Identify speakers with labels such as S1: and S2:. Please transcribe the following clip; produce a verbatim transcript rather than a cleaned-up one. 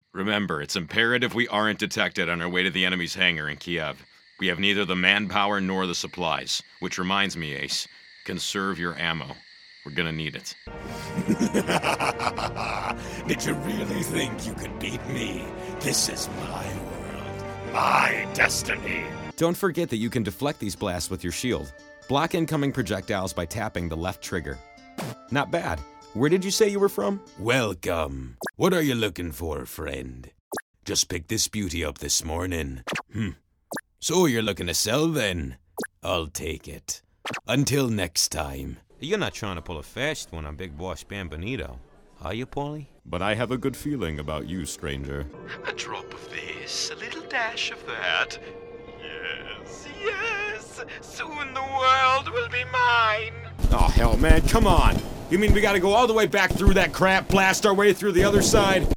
S1: Remember, it's imperative we aren't detected on our way to the enemy's hangar in Kiev. We have neither the manpower nor the supplies. Which reminds me, Ace, conserve your ammo. We're gonna need it.
S2: Did you really think you could beat me? This is my world, my destiny.
S3: Don't forget that you can deflect these blasts with your shield. Block incoming projectiles by tapping the left trigger. Not bad. Where did you say you were from?
S2: Welcome. What are you looking for, friend? Just picked this beauty up this morning. Hmm. So you're looking to sell then? I'll take it. Until next time.
S4: You're not trying to pull a fast one on Big Boss Bambanito, are you, Paulie?
S1: But I have a good feeling about you, stranger.
S5: A drop of this, a little dash of that. Yes, yes, soon the world will be mine.
S3: Oh, hell, man, come on. You mean we gotta go all the way back through that crap, blast our way through the other side?